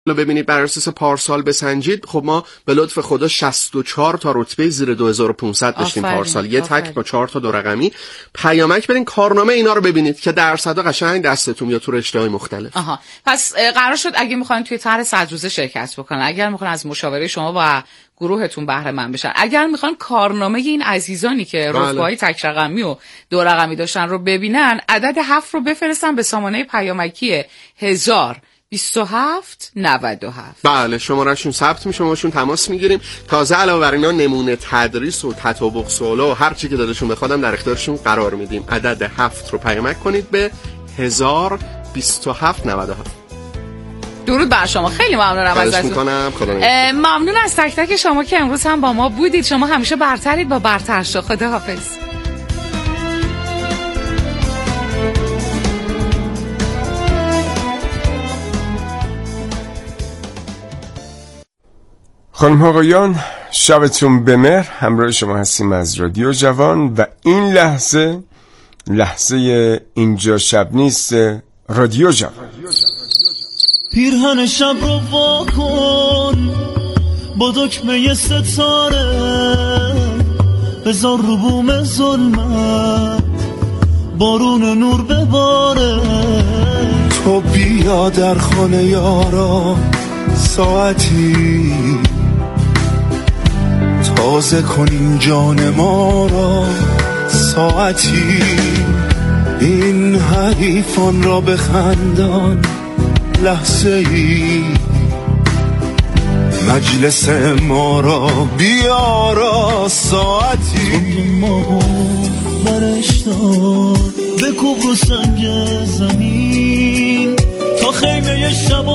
رو ببینید بر اساس پارسال بسنجید، خب ما به لطف خدا 64 تا رتبه زیر 2500 داشتیم پارسال، یه تک با 4 تا دو رقمی. پیامک برین کارنامه اینا رو ببینید که درصدا قشنگ دستتون میاد تو رشته‌های مختلف. پس قرار شد اگه میخواین توی طرح 100 روزه شرکت بکنن، اگر میخواین از مشاوره شما و گروهتون بهره مند بشن، اگر میخوان کارنامه این عزیزانی که رتبه‌های تک رقمی و دو رقمی داشتن رو ببینن، عدد 7 رو بفرستن به سامانه پیامکی 102797. بله، شمارهشون ثبت میشه، باشون تماس میگیریم. تازه علاوه بر اینا نمونه تدریس و تطابق سوالا و هر چی که دلشون بخوادم در اختیارشون قرار میدیم. عدد 7 رو پیامک کنید به 102797. درود بر شما، خیلی ممنونم ازتون. ممنون از تک تک شما که امروز هم با ما بودید. شما همیشه برترید با برتر شو. خداحافظ. خانم آقایان، شبتون بمهر. همراه شما هستیم از رادیو جوان و این لحظه اینجا شب نیست رادیو جوان. پیرهن شب رو وا کن با دکمه ستاره، بذار رو بوم ظلمت بارون نور بباره. تو بیا در خانه یارا ساعتی، تازه کنیم جان ما را ساعتی. این حریفان را بخندان لحظه ای، مجلس ما را بیارا ساعتی. ما برش دار بکوب رو سنگ زمین تا خیمه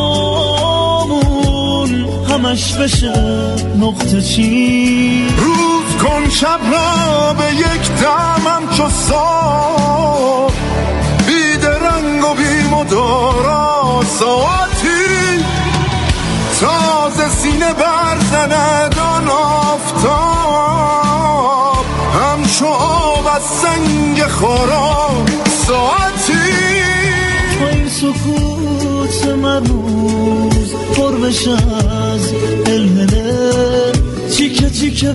شبامون همش بشه نقطه چین. روز کن شب را به یک دمم چو سار، بید رنگ و بیم و دارا ساعتی. تازه سینه برزند آن آفتاب، همچو آب از سنگ خارا ساعتی. تو این سکوت مرموز پر بشه از الهله، چیکه چیکه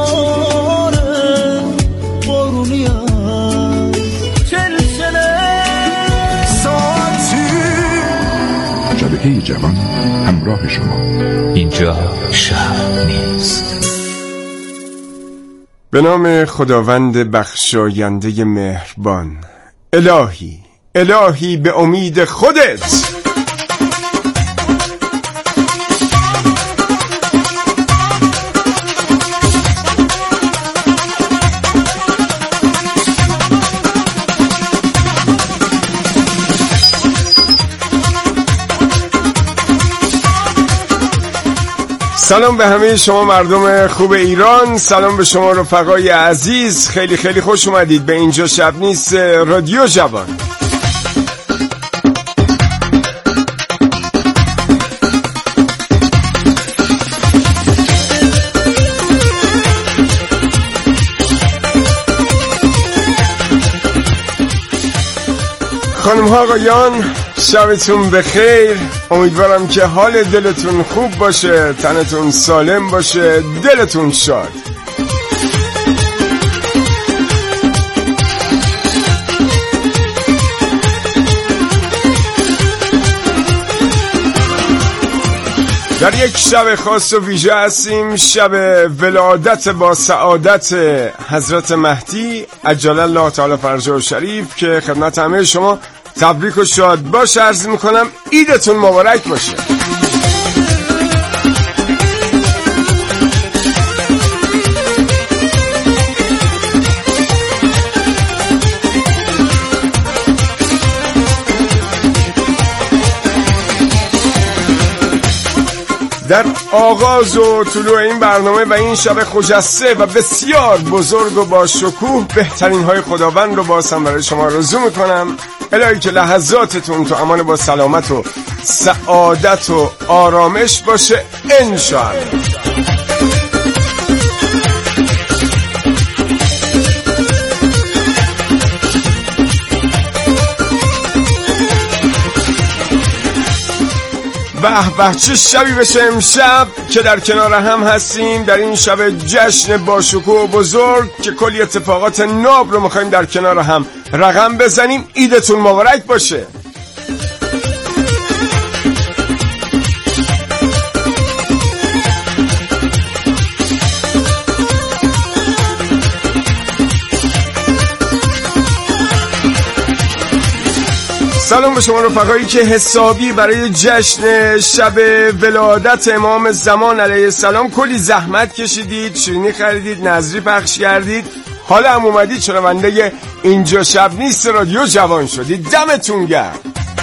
بباره بارونی از چلچله ساعتی. جبهه جوان همراه شما. اینجا شب نیست. به نام خداوند بخشاینده مهربان. الهی به امید خودت. سلام به همه شما مردم خوب ایران، سلام به شما رفقای عزیز. خیلی خیلی خوش اومدید به اینجا شب نیست رادیو جوان. خانم ها آقایان، شبتون بخیر. امیدوارم که حال دلتون خوب باشه، تنتون سالم باشه، دلتون شاد. در یک شب خاص و ویژه هستیم، شب ولادت با سعادت حضرت مهدی عجل الله تعالی فرجه و شریف که خدمت همه شما تبریک و شاد باش عرض میکنم. عیدتون مبارک باشه. در آغاز و طلوع این برنامه و این شب خجسته و بسیار بزرگ و با شکوه بهترین های خداوند رو بازم برای شما آرزو میکنم. الهی که لحظاتتون تو امان با سلامت و سعادت و آرامش باشه انشاءالله. به چه شبی بشه امشب که در کنار هم هستیم در این شب جشن باشکوه و بزرگ که کلی اتفاقات ناب رو میخوایم در کنار هم رقم بزنیم. عیدتون مبارک باشه. سلام به شما رفقایی که حسابی برای جشن شب ولادت امام زمان علیه السلام کلی زحمت کشیدید، شیرینی خریدید، نظری پخش کردید، حالا هم اومدید شنونده اینجا شب نیست رادیو جوان شدید. دمتون گرم.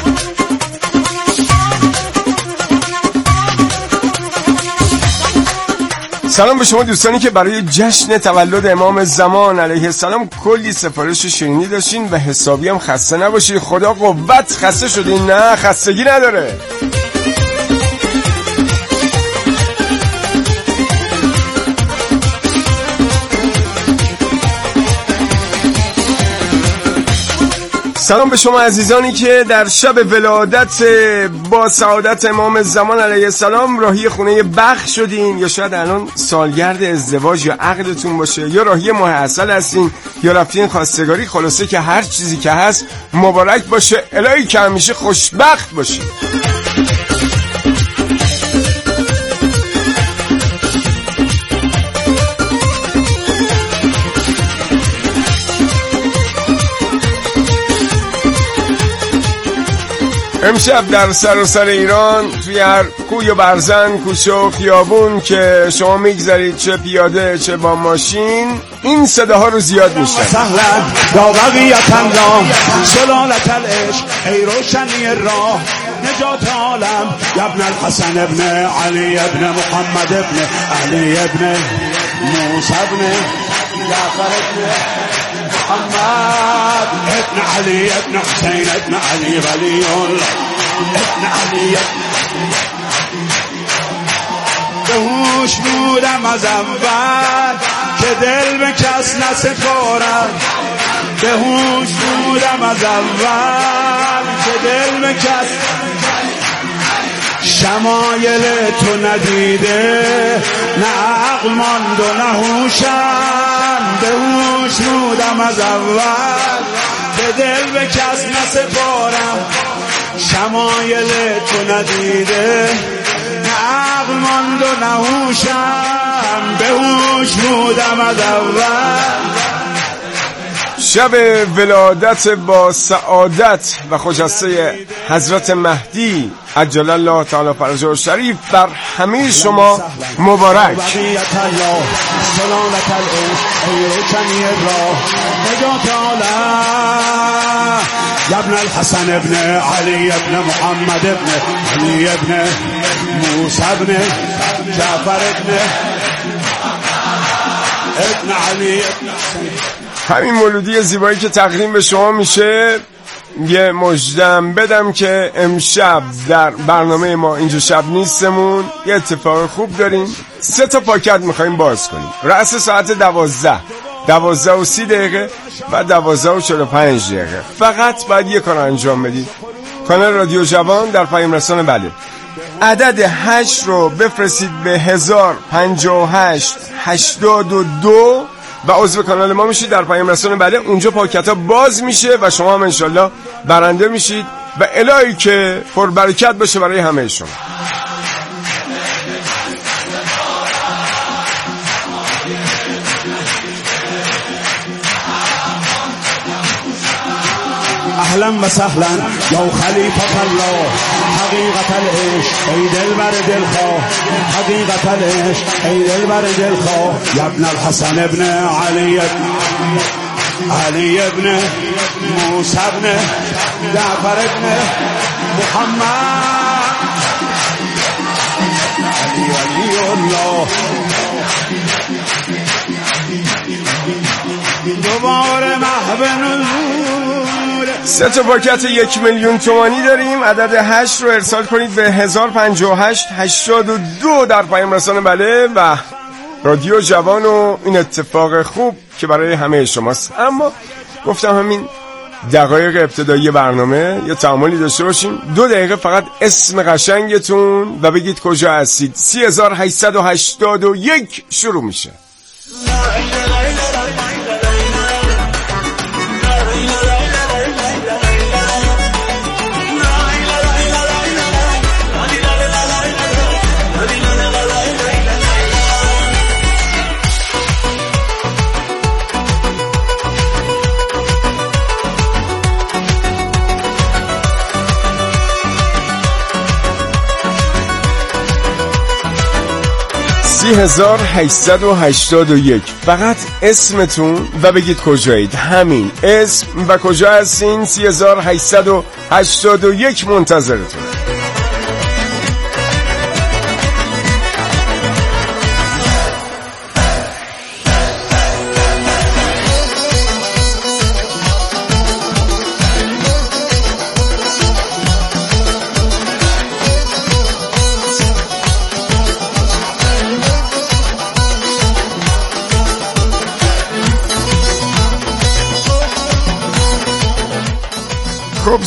سلام به شما دوستانی که برای جشن تولد امام زمان علیه السلام کلی سفارش شیرینی داشتین و حسابی هم خسته نباشید. خدا قوت. خسته شدین؟ نه، خستگی نداره. سلام به شما عزیزانی که در شب ولادت با سعادت امام زمان علیه السلام راهی خونه بخت شدین، یا شاید الان سالگرد ازدواج یا عقدتون باشه، یا راهی ماه عسل هستین، یا رفتین خواستگاری. خلاصه که هر چیزی که هست مبارک باشه. الهی که همیشه خوشبخت باشین. امشب در سراسر ایران توی هر کوی و برزن، کوچه و خیابون که شما میگذارید، چه پیاده چه با ماشین، این صداها رو زیاد میشن. سهلا یا بقیت الله سلالت العشق ای روشنی راه نجات عالم یا ابن الحسن ابن علی ابن محمد ابن علی ابن موسی ابن جعفر ابن محمد ابن علی ابن حسین ابن علی ولی الله ابن علی به هوش بودم از اول که دل به کس نسپارم، به هوش بودم از اول که دل به کس شمایل تو ندیده، نه عقل ماند و نه هوشم، به هوش بودم از اول که دل به کس نسپارم، شمایل تو ندیده، نه عقل ماند و نه هوشم، به هوش بودم از اول. شب ولادت با سعادت و خجسته حضرت مهدی عجل الله تعالی فرجه و شریف بر همه شما مبارک. یا ابن الحسن ابن علی ابن محمد ابن علی ابن موسی ابن جعفر ابن علی ابن همین مولودی زیبایی که تقدیم به شما میشه، یه مژدم بدم که امشب در برنامه ما اینجا شب نیستمون یه اتفاق خوب داریم. 3 تا پاکت میخواییم باز کنیم. رأس ساعت 12:30 و 12:45. فقط باید یه کار انجام بدید. کانال رادیو جوان در پیام رسان بله عدد 8 رو بفرستید به 105882 و عضو کانال ما میشید در پیام رسان بله. اونجا پاکت ها باز میشه و شما هم انشالله برنده میشید و الهی که پربرکت باشه برای همه شما. اهلا و سهلا یا خلیفة الله حقیقت العشق ای دل بر دل خواه، حقیقت العشق ای دل بر دل خواه، یا ابن الحسن ابن علی ابن موسی ابن جعفر ابن محمد علی ولی الله. دوباره محو نور 3 تا پاکت 1,000,000 تومانی داریم. عدد 8 رو ارسال کنید به 105882 در پیام رسان بله و رادیو جوان و این اتفاق خوب که برای همه شماست. اما گفتم همین دقایق ابتدایی برنامه یه تعاملی داشته باشیم. 2 دقیقه فقط اسم قشنگتون و بگید کجا هستید. 3881 شروع میشه. سی 3881 فقط اسمتون و بگید کجایید. همین اسم و کجا هستین. 3881 منتظرتون. خب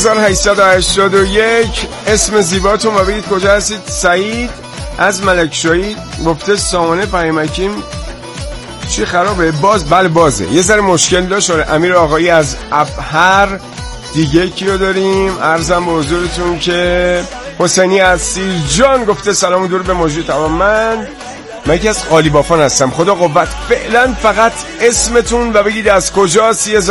3881 اسم زیباتون و بگید کجا هستید. سعید از ملکشاهی گفته سامانه پیامکیم چی خرابه؟ بله بازه، یه ذره مشکل داشت. امیر آقایی از ابهر. دیگه کیو داریم؟ عرضم به حضورتون که حسینی از سیرجان گفته سلام و دور به موجود تمام. من یکی از قالیبافان هستم. خدا قوت. فعلا فقط اسمتون و بگید از کجا.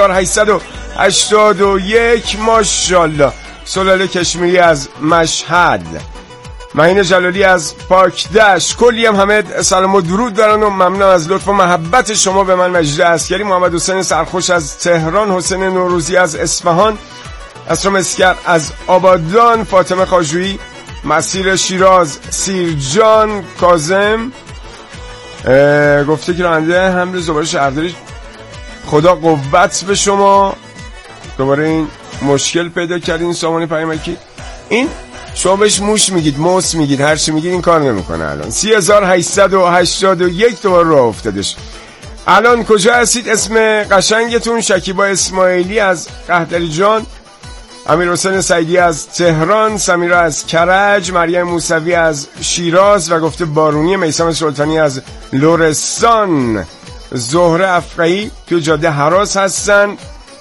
3881 ماشاءالله. سلاله کشمیری از مشهد. مهین جلالی از پاکدشت. کلی هم همه سلام و درود دارن و ممنون از لطف و محبت شما به من. مجید عسکری. محمد حسین سرخوش از تهران. حسین نوروزی از اصفهان. اسرا مسگر از آبادان. فاطمه خاجویی مسیر شیراز. سیرجان کاظم گفته که راننده حمل زباله شهرداری. خدا قوت به شما. دوباره این مشکل پیدا کردین سامانه پیامکی. این شما بهش موش میگید، موس میگید، هر چی میگید این کار نمیکنه. الان 3881 دوباره راه افتادش. الان کجا هستید؟ اسم قشنگتون. شکیبا اسماعیلی از قهدری جان. امیر حسین سعیدی از تهران. سمیرا از کرج. مریم موسوی از شیراز و گفته بارونی. میثم سلطانی از لرستان. زهره افقی تو جاده هراس هستن.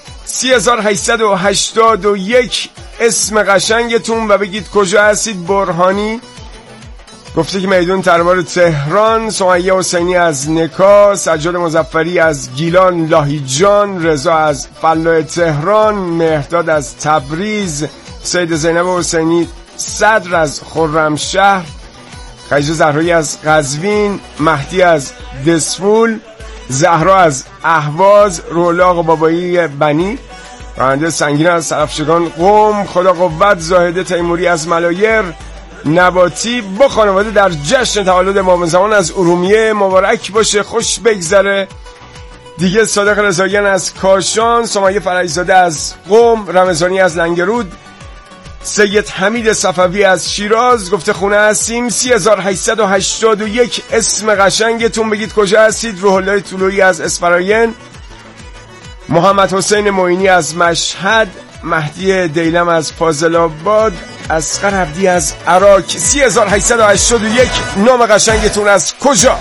3881 اسم قشنگتون و بگید کجا هستید. برهانی گفته که میدون تروار تهران. سمیه حسینی از نکا. سجاد مظفری از گیلان لاهیجان. رضا از فلاح تهران. مهرداد از تبریز. سید زینب حسینی صدر از خرمشهر. خدیجه زهرایی از قزوین. مهدی از دسفول. زهرا از اهواز. رولاق بابایی بنی. راننده سنگین از سرفشگان قم. خدا قوت. زاهده تیموری از ملایر. نباتی با خانواده در جشن تولد امام زمان از ارومیه. مبارک باشه، خوش بگذره. دیگه صادق رضاییان از کاشان. سمیه فرجزاده از قم. رمضانی از لنگرود. سید حمید صفوی از شیراز گفته خونه هستیم. 3881 اسم قشنگتون بگید کجا هستید. روح الله طلوعی از اسفراین. محمد حسین معینی از مشهد. مهدی دیلم از فاضل آباد. اصغر عبدی از عراق. 3881 نام قشنگتون از کجا.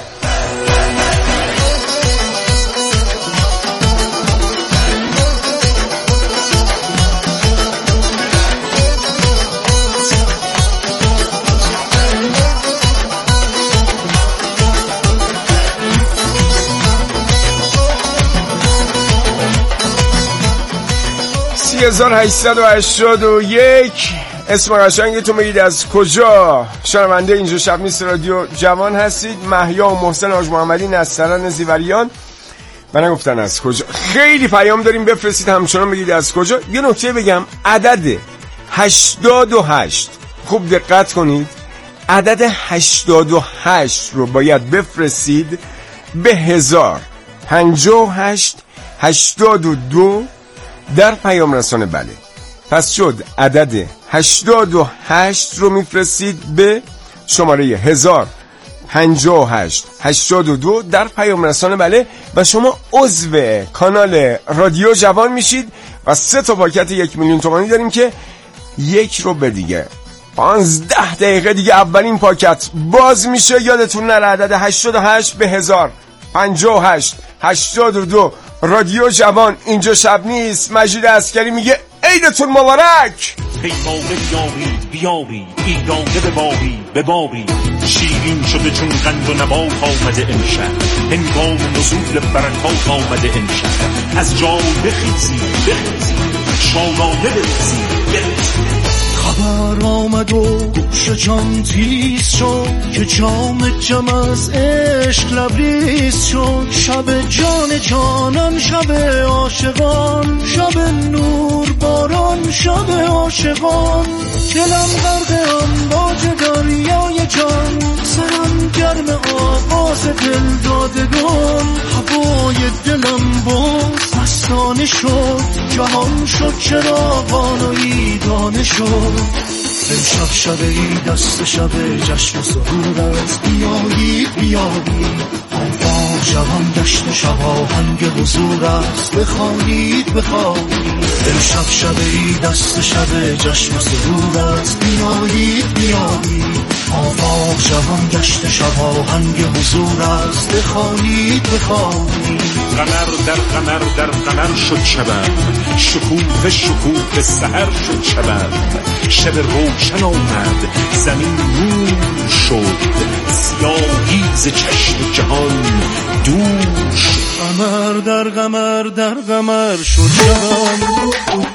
سی 3881 اسم قشنگتون بگید از کجا. شنونده اینجا شب نیست رادیو جوان هستید. محیا و محسن حاج محمدی نسترن زیوریان. من گفتن از کجا. خیلی پیام داریم بفرستید همچنان بگید از کجا. یه نکته بگم، عدد 88 خوب دقت کنید، عدد 88 رو باید بفرستید به 1000 58 82 در پیام رسانه. بله پس شد عدد 88 رو میفرستید به شماره 1000 58 82 در پیام رسانه. بله، و شما عضو کانال رادیو جوان میشید و 3 تا پاکت 1 میلیون تومانی داریم که 1 رو به دیگه 15 دقیقه دیگه اولین پاکت باز میشه. یادتون نره عدد 88 به 1000 58 82 رادیو جوان. اینجا شب نیست. مجید عسکری میگه عیدتون مبارک. پیمانه بیابی ایرانه به بابی شیرین شده چون قند و نبات آمده امشب. هنگام نزول برکات آمده امشب. از جا بخیزی شادانه بریزی. خبر آمد و گوش جان تیز شد که جام جم از عشق لبریز شد. شب جان جانان، شب عاشقان، شب نور باران، شب عاشقان. دلم غرق امواج دریای جان، سرم گرم آواز دل دادگان. هوای دلم باز مستانه شد، جهان شد چراغان و عیدانه شد. امشب شب عید است، شب جشن و سرور است. بیایید آفاق جوان گشت و شب آهنگ حضور است. بخوانید امشب شب عید است، شب جشن و سرور است. بیایید آفاق جوان گشت و شب آهنگ حضور است. بخوانید قمر در قمر شد شبم، شکوه سحر شد شبم. شب روشن آمد، زمین نور شد، سیاهی ز چشم جهان دور شد. قمر در قمر شد شبم.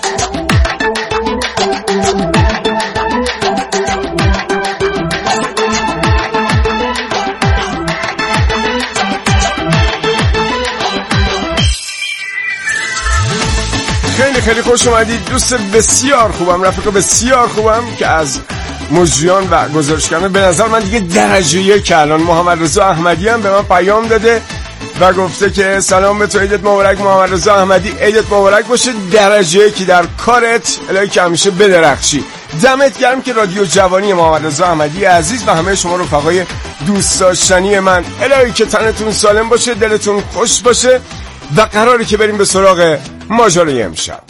خیلی خوش اومدید. دوست بسیار خوبم، رفیق بسیار خوبم که از مجریان و گزارشگران به نظر من دیگه درجه 1 الان. محمد رضا احمدی هم به من پیام داده و گفته که سلام به تو، عیدت مبارک محمد رضا احمدی، عیدت مبارک باشه، درجه 1 در کارت، الهی که همیشه بدرخشی. دمت گرم که رادیو جوانی محمد رضا احمدی عزیز و همه شما رفقای دوست داشتنی من، الهی که تنتون سالم باشه، دلتون خوش باشه و قراره که بریم به سراغ ماجرای امشب.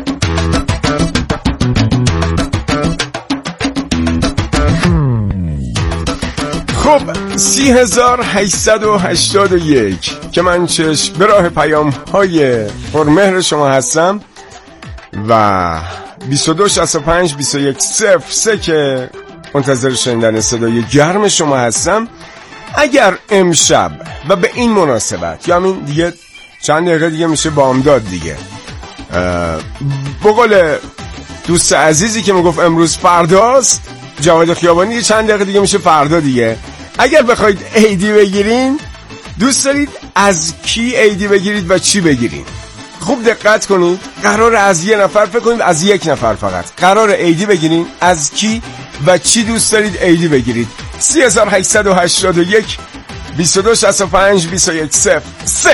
خب 30881 که من چشم به راه پیام های پرمهر شما هستم و 2265 2103 که منتظر شنیدن صدای گرم شما هستم. اگر امشب و به این مناسبت یا همین دیگه چند دقیقه دیگه میشه بامداد دیگه، بقول دوست عزیزی که میگفت امروز فرداست، جواد خیابانی، چند دقیقه دیگه میشه فردا دیگه. اگر بخواید عیدی بگیرین، دوست دارید از کی عیدی بگیرید و چی بگیرین؟ خوب دقت کنید. قرار از یه نفر، فکر کنید از یک نفر فقط قرار عیدی بگیرین. از کی و چی دوست دارید عیدی بگیرید؟ 3881 2265 2103.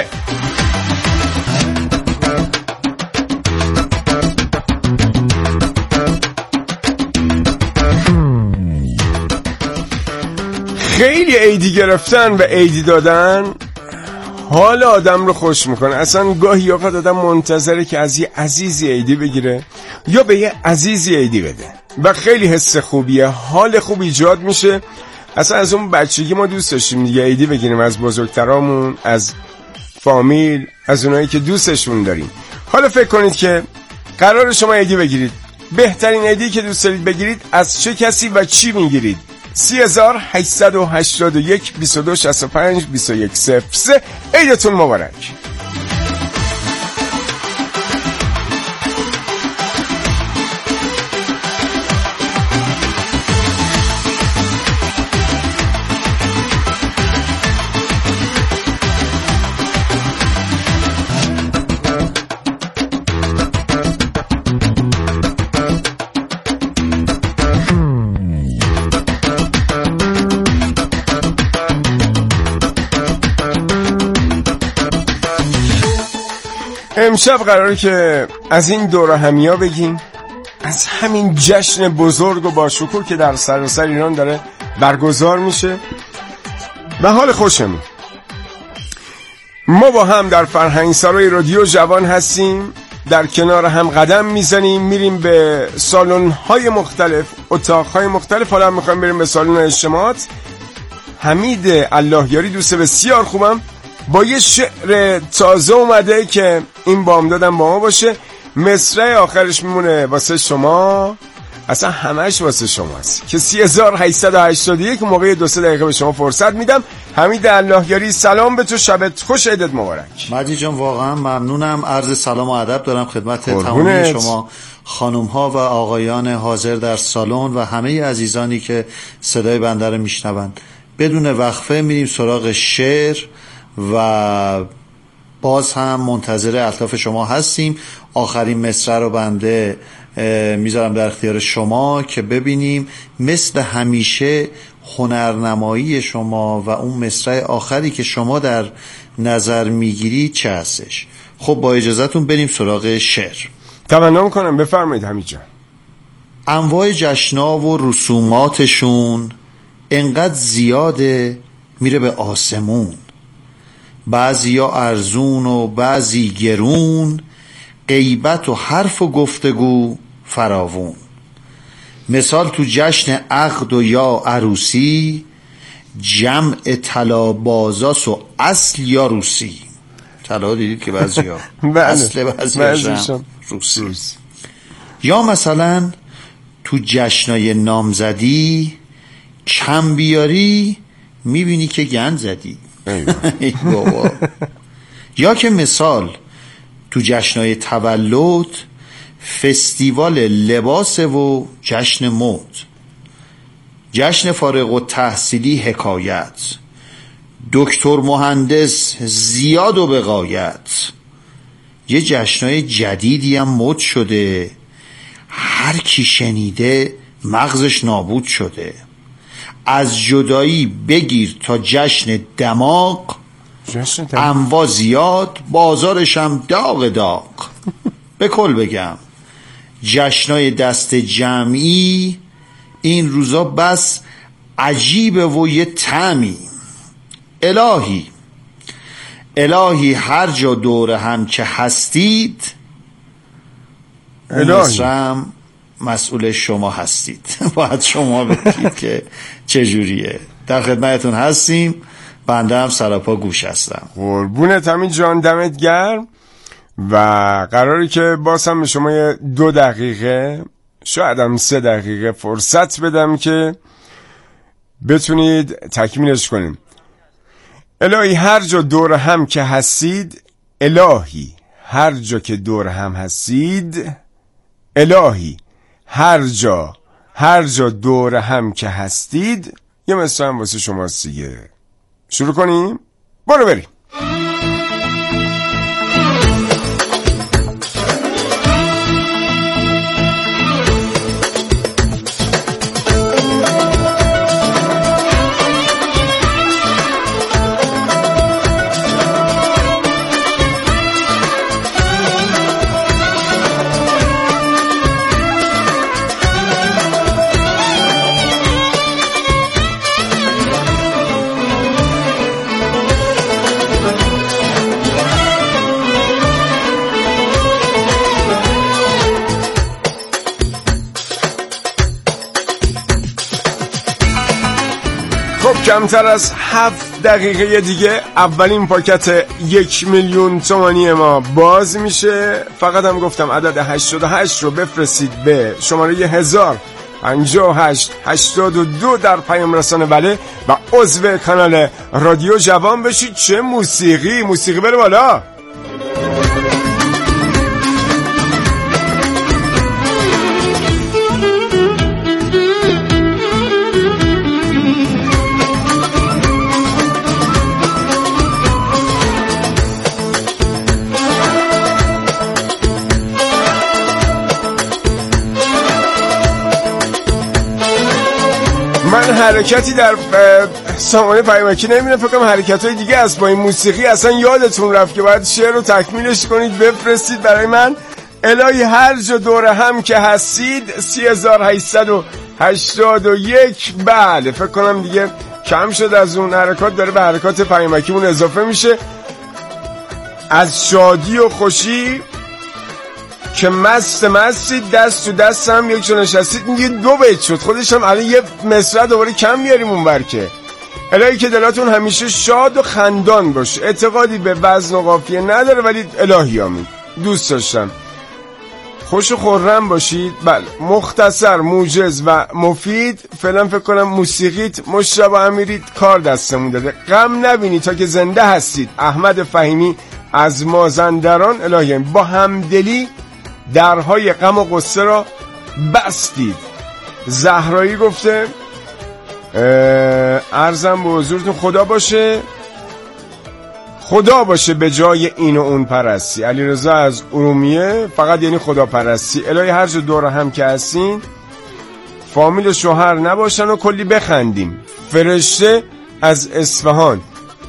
خیلی عیدی گرفتن و عیدی دادن حال آدم رو خوش میکنه. اصلا گاهی اوقات آدم منتظره که از یه عزیزی عیدی بگیره یا به یه عزیزی عیدی بده و خیلی حس خوبیه، حال خوب ایجاد میشه. اصلا از اون بچگی ما دوست داشتیم دیگه عیدی بگیریم از بزرگترامون، از فامیل، از اونایی که دوستشون داریم. حالا فکر کنید که قرار شما عیدی بگیرید، بهترین عیدی که دوست دارید بگیرید از چه کسی و چی میگیرید؟ 3881 2265 2103. عیدتون مبارک. امشب قراره که از این دوره همیا بگیم، از همین جشن بزرگ و باشکوه که در سراسر ایران داره برگزار میشه به حال خوشمون. ما با هم در فرهنگسرای رادیو جوان هستیم، در کنار هم قدم میزنیم، میریم به سالن‌های مختلف، اتاق‌های مختلف. حالا میخوایم بریم به سالن اجتماعات. حمید اللهیاری دوست بسیار خوبم با یه شعر تازه اومده که این بامدادم با ما باشه. مصرع آخرش میمونه واسه شما، اصلا همش واسه شماست که 3881 موقع 2-3 دقیقه به شما فرصت میدم. حمید اللهیاری سلام به تو، شبت خوش، عیدت مبارک. مجید جان واقعا ممنونم، عرض سلام و ادب دارم خدمت تمامی شما خانم ها و آقایان حاضر در سالن و همه عزیزانی که صدای بنده رو میشنوند. بدون وقفه میریم سراغ شعر و باز هم منتظر الطاف شما هستیم. آخرین مصرع رو بنده میذارم در اختیار شما که ببینیم مثل همیشه هنرنمایی شما و اون مصرع آخری که شما در نظر میگیرید چه هستش. خب با اجازهتون بریم سراغ شعر. تمنا میکنم، بفرمایید حمید جان. انواع جشنا و رسوماتشون انقدر زیاده میره به آسمون، بعضی ها ارزون و بعضی گرون، غیبت و حرف و گفتگو فراوون. مثال تو جشن عقد و یا عروسی، جمع طلا بازاس و اصل یا روسی. طلا دیدید که بعضی ها اصل بعضی ها روسی. یا مثلا تو جشنای نامزدی، کم بیاری میبینی که گند زدی. ای بابا. یا که مثال تو جشنای تولد، فستیوال لباس و جشن مد، جشن فارغ التحصیلی حکایت، دکتر مهندس زیاد و بغایت. یه جشنای جدیدی هم مد شده، هر کی شنیده مغزش نابود شده. از جدایی بگیر تا جشن دماغ، انواع زیاد بازارش هم داغ داغ. به کل بگم جشنای دست جمعی این روزا بس عجیبه و یه طعمی. الهی هر جا دور هم که هستید، مصرم مسئول شما هستید. باید شما بگید که چجوریه. در خدمتتون هستیم، بنده هم سراپا گوش هستم. قربونت حمید جان، دمت گرم. و قراری که باز هم به شما 2 دقیقه شاید هم 3 دقیقه فرصت بدم که بتونید تکمیلش کنیم. الهی هر جا دور هم که هستید، الهی هر جا که دور هم هستید، الهی هر جا دور هم که هستید. یه مثل هم واسه شماست دیگه. شروع کنیم؟ برو بریم. کمتر از 7 دقیقه دیگه اولین پاکت 1,000,000 تومانی ما باز میشه. فقط هم گفتم عدد 88 رو بفرستید به شماره 105882 در پیام رسانه بله و عضو کانال رادیو جوان بشید. چه موسیقی بره بالا. من حرکتی در سامانه پیامکی نمیدونم، فکرم حرکت‌های دیگه است. با این موسیقی اصلا یادتون رفت که باید شعر رو تکمیلش کنید، بفرستید برای من. الهی هر جا دور هم که هستید 3881. بله فکر کنم دیگه کم شد از اون حرکات، داره به حرکات پیامکیمون اضافه میشه. از شادی و خوشی که مستید دست تو دست هم یک جا نشستید، میگه 2 بیت شد، خودش هم الان یه مصرع دوباره کم میاریم اون برکه. الهی که دلاتون همیشه شاد و خندان باشه، اعتقادی به وزن و قافیه نداره ولی الهی آمین، دوست داشتم. خوش و خرم باشید. بله، مختصر، موجز و مفید. فعلا فکر کنم موسیقیت مشرب امیری کار دستمون داده. غم نبینید تا که زنده هستید. احمد فهیمی از مازندران. الهی با همدلی درهای غم و غصه را بستید. زهرایی گفته عرضم به حضورتون خدا باشه به جای این و اون پرستی. علیرضا از ارومیه فقط یعنی خدا پرستی. الهی هر جا دور هم که هستین فامیل شوهر نباشن و کلی بخندیم. فرشته از اصفهان.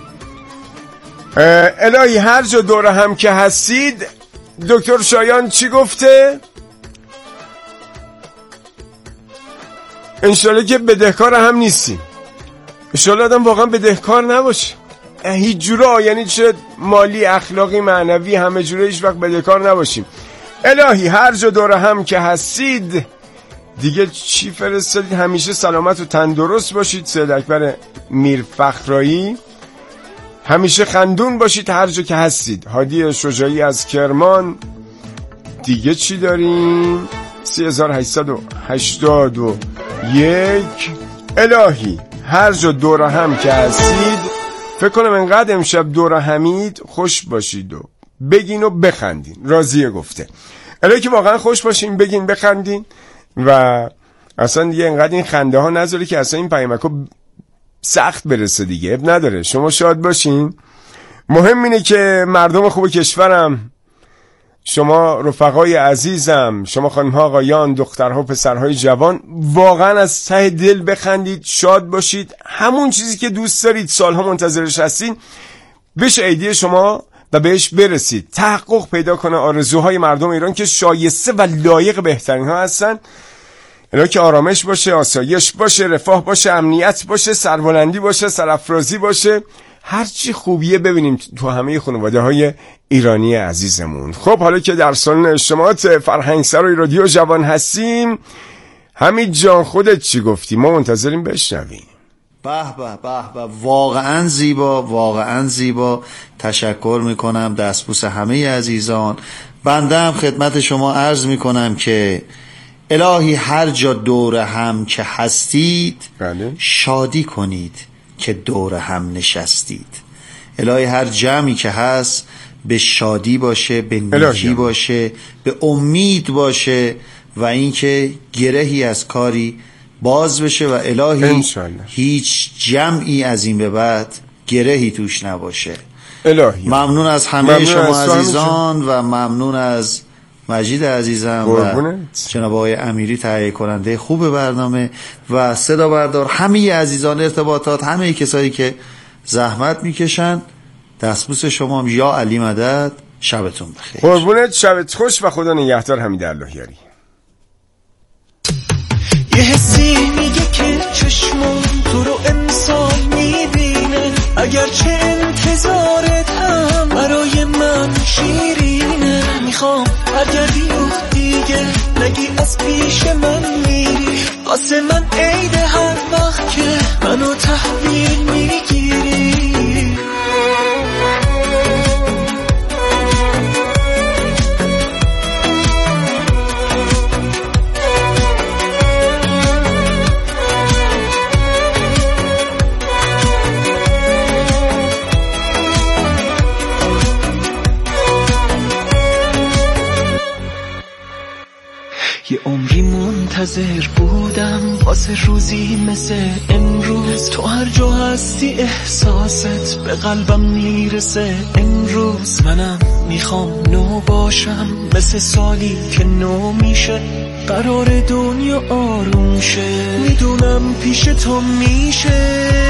الهی هر جا دور هم که هستید. دکتر شایان چی گفته؟ انشالله که بدهکار هم نیستیم. انشالله آدم واقعا بدهکار نباشه هیچ جورا، یعنی چه مالی، اخلاقی، معنوی، همه جوره هیچ وقت بدهکار نباشیم. الهی هر جا دور هم که هستید. دیگه چی فرستادید؟ همیشه سلامت و تندرست باشید. سید اکبر میرفخرایی. همیشه خندون باشید هر جا که هستید. هادی شجاعی از کرمان. دیگه چی داریم؟ 3881. الهی هر جا دور هم که هستید. فکر کنم انقدر امشب دور همید خوش باشید و بگین و بخندین. راضیه گفته الهی که واقعا خوش باشین، بگین، بخندین و اصلا دیگه انقدر این خنده ها نذاری که اصلا این پیامکو سخت برسه دیگه. اب نداره، شما شاد باشین. مهم اینه که مردم خوب کشورم، شما رفقای عزیزم، شما خانم‌ها، آقایان، دخترها، پسرهای جوان واقعا از ته دل بخندید، شاد باشید. همون چیزی که دوست دارید، سالها منتظرش هستین، بشه ایدی شما و بهش برسید. تحقق پیدا کنه آرزوهای مردم ایران که شایسته و لایق بهترین ها هستن. اینا که آرامش باشه، آسایش باشه، رفاه باشه، امنیت باشه، سربلندی باشه، سرافرازی باشه، هرچی خوبیه ببینیم تو همه خانواده های ایرانی عزیزمون. خب حالا که در سالن اجتماعات فرهنگسرای رادیو جوان هستیم، حمید جان خودت چی گفتی؟ ما منتظریم بشنویم. به به به به، واقعا زیبا، واقعا زیبا. تشکر میکنم، دستبوس همه عزیزان. بنده هم خدمت شما عرض میکنم که الهی هر جا دور هم که هستید شادی کنید که دور هم نشستید. الهی هر جمعی که هست به شادی باشه، به نیکی باشه، به امید باشه و اینکه گرهی از کاری باز بشه و الهی هیچ جمعی از این به بعد گرهی توش نباشه. الهی ممنون از همه شما عزیزان و ممنون از مجید عزیزم و جناب آقای امیری تهیه کننده خوب برنامه و صدا بردار، همه عزیزان ارتباطات، همه کسایی که زحمت میکشن. دستبوس شما یا علی مدد. شبتون بخیر. قربونت، شبت خوش و خدا نگهدار. حمید اللهیاری. یه حسی میگه که چشمم تو رو امسال میبینه، اگرچه انتظارت هم برای من شیرینه. میخوام برگردی و دیگه نگی از پیش من میری، واسه من عیده هر وقت که منو تحویل میگیری. یه عمری منتظر بودم واسه روزی مثل امروز، تو هر جا هستی احساست به قلبم میرسه. امروز منم میخوام نو باشم، مثل سالی که نو میشه، قرار دنیا آروم شه، میدونم پیش تو میشه.